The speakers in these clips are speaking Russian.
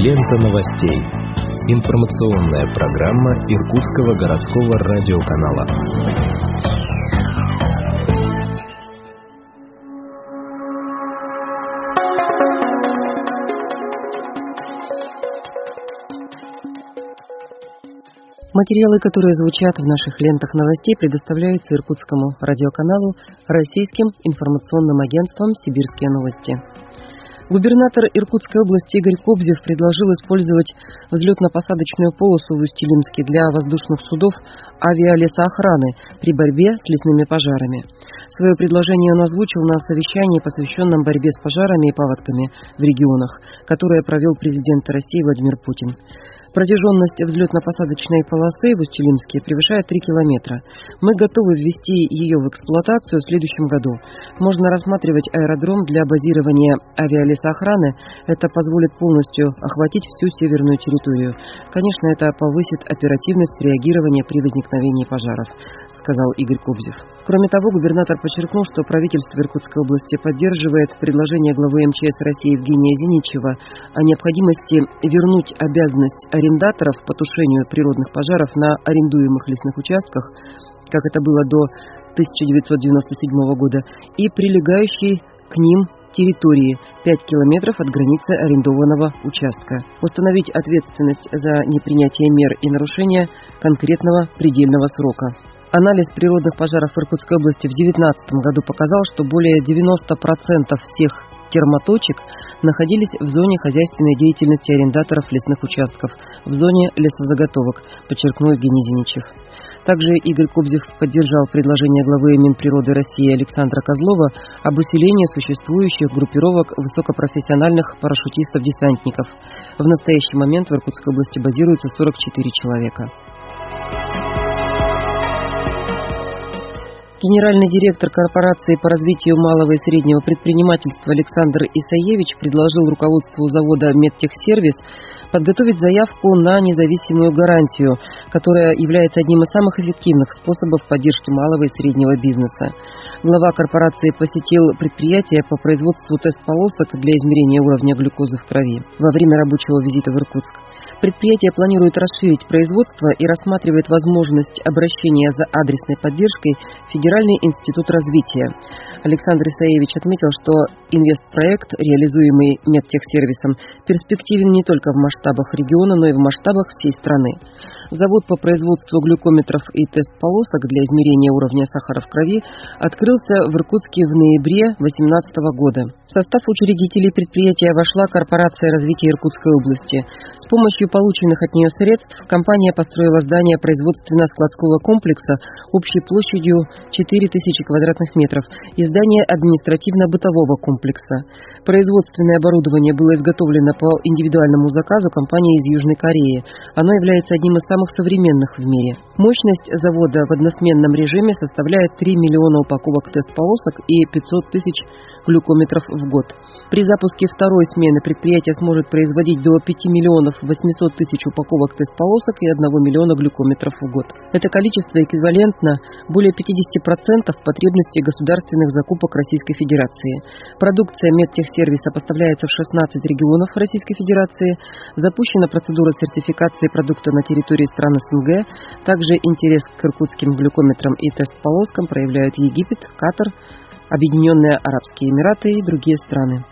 Лента новостей. Информационная программа Иркутского городского радиоканала. Материалы, которые звучат в наших лентах новостей, предоставляются Иркутскому радиоканалу российским информационным агентством «Сибирские новости». Губернатор Иркутской области Игорь Кобзев предложил использовать взлетно-посадочную полосу в Усть-Илимске для воздушных судов авиалесоохраны при борьбе с лесными пожарами. Свое предложение он озвучил на совещании, посвященном борьбе с пожарами и паводками в регионах, которое провел президент России Владимир Путин. Протяженность взлетно-посадочной полосы в Усть-Илимске превышает 3 километра. Мы готовы ввести ее в эксплуатацию в следующем году. Можно рассматривать аэродром для базирования авиалесоохраны. Это позволит полностью охватить всю северную территорию. Конечно, это повысит оперативность реагирования при возникновении пожаров, сказал Игорь Кобзев. Кроме того, губернатор подчеркнул, что правительство Иркутской области поддерживает предложение главы МЧС России Евгения Зиничева о необходимости вернуть обязанность арендаторов по тушению природных пожаров на арендуемых лесных участках, как это было до 1997 года, и прилегающей к ним территории 5 километров от границы арендованного участка. Установить ответственность за непринятие мер и нарушение конкретного предельного срока. Анализ природных пожаров в Иркутской области в 2019 году показал, что более 90% всех термоточек находились в зоне хозяйственной деятельности арендаторов лесных участков, в зоне лесозаготовок, подчеркнул Евгений Зиничев. Также Игорь Кобзев поддержал предложение главы Минприроды России Александра Козлова об усилении существующих группировок высокопрофессиональных парашютистов-десантников. В настоящий момент в Иркутской области базируется 44 человека. Генеральный директор корпорации по развитию малого и среднего предпринимательства Александр Исаевич предложил руководству завода «Медтехсервис» подготовить заявку на независимую гарантию, которая является одним из самых эффективных способов поддержки малого и среднего бизнеса. Глава корпорации посетил предприятие по производству тест-полосок для измерения уровня глюкозы в крови во время рабочего визита в Иркутск. Предприятие планирует расширить производство и рассматривает возможность обращения за адресной поддержкой в Федеральный институт развития. Александр Исаевич отметил, что инвестпроект, реализуемый Медтехсервисом, перспективен не только в масштабах региона, но и в масштабах всей страны. Завод по производству глюкометров и тест-полосок для измерения уровня сахара в крови открылся в Иркутске в ноябре 2018 года. В состав учредителей предприятия вошла корпорация развития Иркутской области. С помощью полученных от нее средств компания построила здание производственно-складского комплекса общей площадью 4000 квадратных метров и здание административно-бытового комплекса. Производственное оборудование было изготовлено по индивидуальному заказу компании из Южной Кореи. Оно является одним из самых современных в мире. Мощность завода в односменном режиме составляет 3 миллиона упаковок тест-полосок и 500 тысяч глюкометров в год. При запуске второй смены предприятие сможет производить до 5 миллионов 800 тысяч упаковок тест-полосок и 1 миллиона глюкометров в год. Это количество эквивалентно более 50% потребностей государственных закупок Российской Федерации. Продукция Медтехсервиса поставляется в 16 регионов Российской Федерации. Запущена процедура сертификации продукта на территории стран СНГ. Также интерес к иркутским глюкометрам и тест-полоскам проявляют Египет, Катар, Объединенные Арабские Эмираты и другие страны.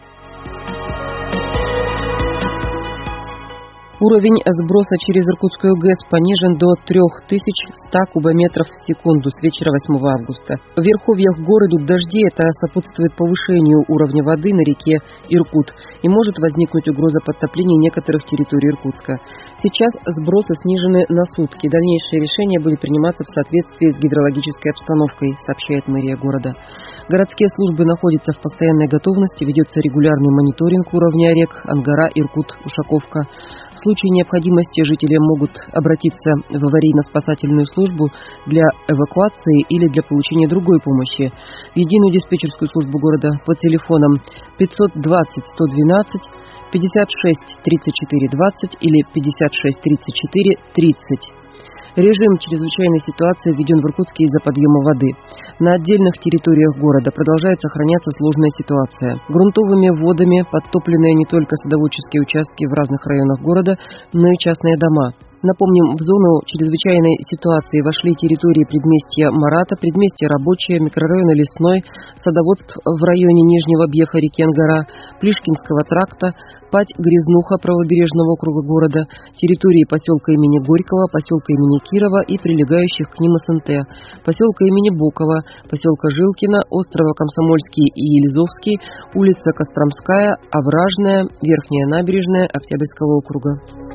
Уровень сброса через Иркутскую ГЭС понижен до 3100 кубометров в секунду с вечера 8 августа. В верховьях гор идут дожди, это сопутствует повышению уровня воды на реке Иркут и может возникнуть угроза подтопления некоторых территорий Иркутска. Сейчас сбросы снижены на сутки. Дальнейшие решения будут приниматься в соответствии с гидрологической обстановкой, сообщает мэрия города. Городские службы находятся в постоянной готовности, ведется регулярный мониторинг уровня рек Ангара, Иркут, Ушаковка. В случае необходимости жители могут обратиться в аварийно-спасательную службу для эвакуации или для получения другой помощи в единую диспетчерскую службу города по телефонам 520 112, 56 34 20 или 56 34 30. Режим чрезвычайной ситуации введен в Иркутске из-за подъема воды. На отдельных территориях города продолжает сохраняться сложная ситуация. Грунтовыми водами подтоплены не только садоводческие участки в разных районах города, но и частные дома. Напомним, в зону чрезвычайной ситуации вошли территории предместья Марата, предместья Рабочее, микрорайона Лесной, садоводств в районе Нижнего Беха реки Ангара, Плишкинского тракта, Пать-Грязнуха правобережного округа города, территории поселка имени Горького, поселка имени Кирова и прилегающих к ним СНТ, поселка имени Бокова, поселка Жилкина, острова Комсомольский и Елизовский, улица Костромская, Овражная, Верхняя Набережная Октябрьского округа.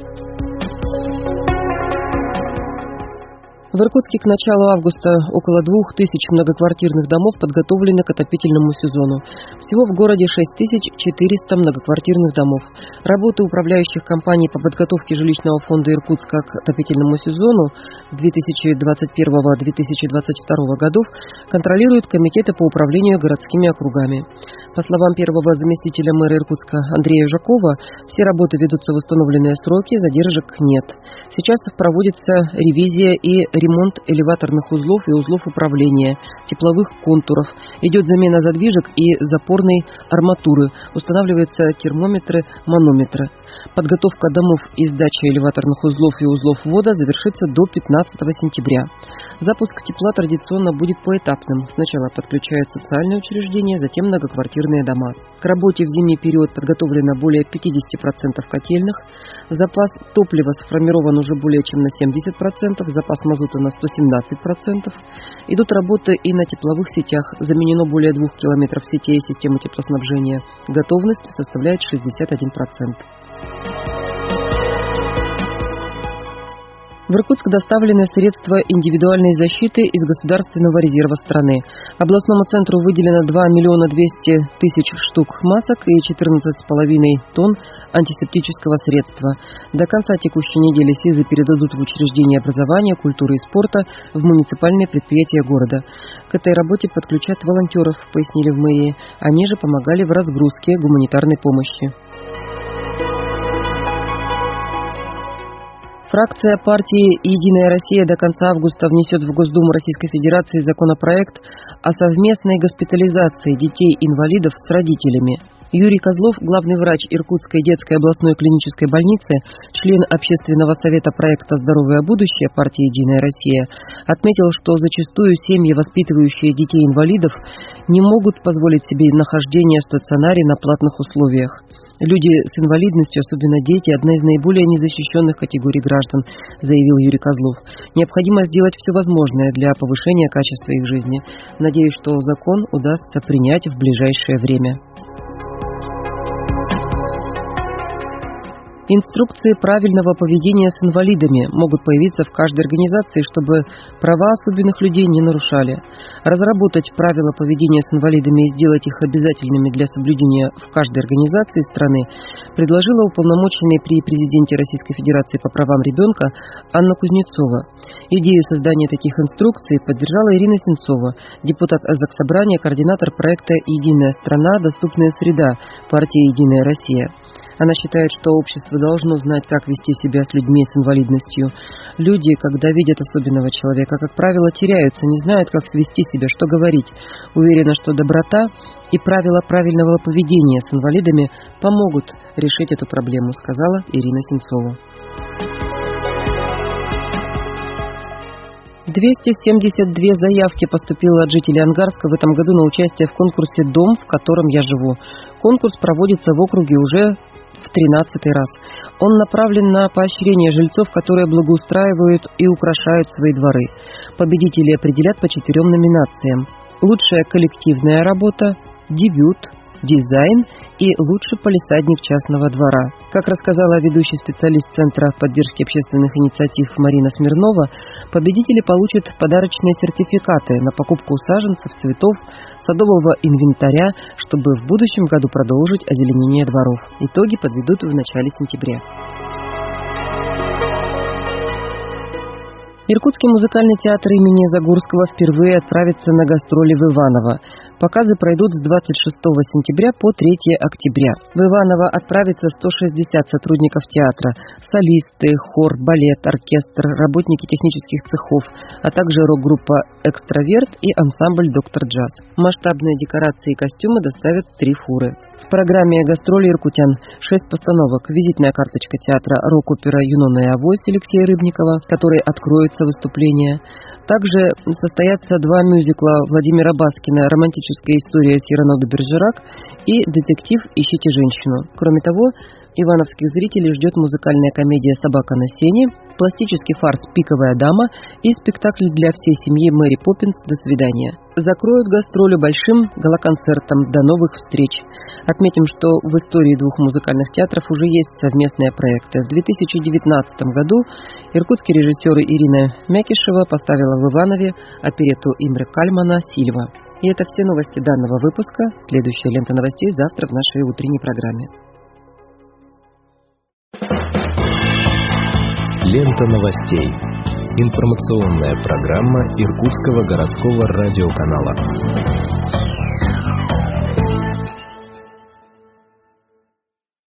В Иркутске к началу августа около 2000 многоквартирных домов подготовлены к отопительному сезону. Всего в городе 6400 многоквартирных домов. Работы управляющих компаний по подготовке жилищного фонда Иркутска к отопительному сезону 2021-2022 годов контролируют комитеты по управлению городскими округами. По словам первого заместителя мэра Иркутска Андрея Жакова, все работы ведутся в установленные сроки, задержек нет. Сейчас проводится ревизия и ремонт элеваторных узлов и узлов управления, тепловых контуров. Идет замена задвижек и запорной арматуры. Устанавливаются термометры, манометры. Подготовка домов и сдача элеваторных узлов и узлов ввода завершится до 15 сентября. Запуск тепла традиционно будет поэтапным. Сначала подключают социальные учреждения, затем многоквартирные дома. К работе в зимний период подготовлено более 50% котельных. Запас топлива сформирован уже более чем на 70%, запас мазута на 117%. Идут работы и на тепловых сетях. Заменено более 2 километров сетей системы теплоснабжения. Готовность составляет 61%. В Иркутск доставлены средства индивидуальной защиты из Государственного резерва страны. Областному центру выделено 2 200 000 штук масок и 14,5 тонн антисептического средства. До конца текущей недели СИЗы передадут в учреждения образования, культуры и спорта, в муниципальные предприятия города. К этой работе подключат волонтеров, пояснили в мэрии. Они же помогали в разгрузке гуманитарной помощи. Фракция партии «Единая Россия» до конца августа внесет в Госдуму Российской Федерации законопроект о совместной госпитализации детей-инвалидов с родителями. Юрий Козлов, главный врач Иркутской детской областной клинической больницы, член общественного совета проекта «Здоровое будущее» партии «Единая Россия», отметил, что зачастую семьи, воспитывающие детей-инвалидов, не могут позволить себе нахождение в стационаре на платных условиях. Люди с инвалидностью, особенно дети, одна из наиболее незащищенных категорий граждан, заявил Юрий Козлов. Необходимо сделать все возможное для повышения качества их жизни. Надеюсь, что закон удастся принять в ближайшее время. Инструкции правильного поведения с инвалидами могут появиться в каждой организации, чтобы права особенных людей не нарушали. Разработать правила поведения с инвалидами и сделать их обязательными для соблюдения в каждой организации страны предложила уполномоченная при президенте Российской Федерации по правам ребенка Анна Кузнецова. Идею создания таких инструкций поддержала Ирина Сенцова, депутат Заксобрания, координатор проекта «Единая страна. Доступная среда» партии «Единая Россия». Она считает, что общество должно знать, как вести себя с людьми с инвалидностью. Люди, когда видят особенного человека, как правило, теряются, не знают, как вести себя, что говорить. Уверена, что доброта и правила правильного поведения с инвалидами помогут решить эту проблему, сказала Ирина Сенцова. 272 заявки поступило от жителей Ангарска в этом году на участие в конкурсе «Дом, в котором я живу». Конкурс проводится в округе уже в 13-й раз. Он направлен на поощрение жильцов, которые благоустраивают и украшают свои дворы. Победители определят по 4 номинациям: лучшая коллективная работа, дебют, дизайн и лучший палисадник частного двора. Как рассказала ведущий специалист Центра поддержки общественных инициатив Марина Смирнова, победители получат подарочные сертификаты на покупку саженцев, цветов, садового инвентаря, чтобы в будущем году продолжить озеленение дворов. Итоги подведут в начале сентября. Иркутский музыкальный театр имени Загурского впервые отправится на гастроли в Иваново. Показы пройдут с 26 сентября по 3 октября. В Иваново отправится 160 сотрудников театра, солисты, хор, балет, оркестр, работники технических цехов, а также рок-группа «Экстраверт» и ансамбль «Доктор Джаз». Масштабные декорации и костюмы доставят 3 фуры. В программе гастроли иркутян 6 постановок, визитная карточка театра рок-опера «Юнона и Авось» Алексея Рыбникова, который откроется выступление. Также состоятся 2 мюзикла Владимира Баскина «Романтическая история Сирано де Бержерак» и «Детектив Ищите женщину». Кроме того, ивановских зрителей ждет музыкальная комедия «Собака на сене», пластический фарс «Пиковая дама» и спектакль для всей семьи «Мэри Поппинс. До свидания». Закроют гастроли большим гала-концертом «До новых встреч». Отметим, что в истории 2 музыкальных театров уже есть совместные проекты. В 2019 году иркутские режиссеры Ирина Мякишева поставила в Иванове оперетту Имре Кальмана «Сильва». И это все новости данного выпуска. Следующая лента новостей завтра в нашей утренней программе. Лента новостей. Информационная программа Иркутского городского радиоканала.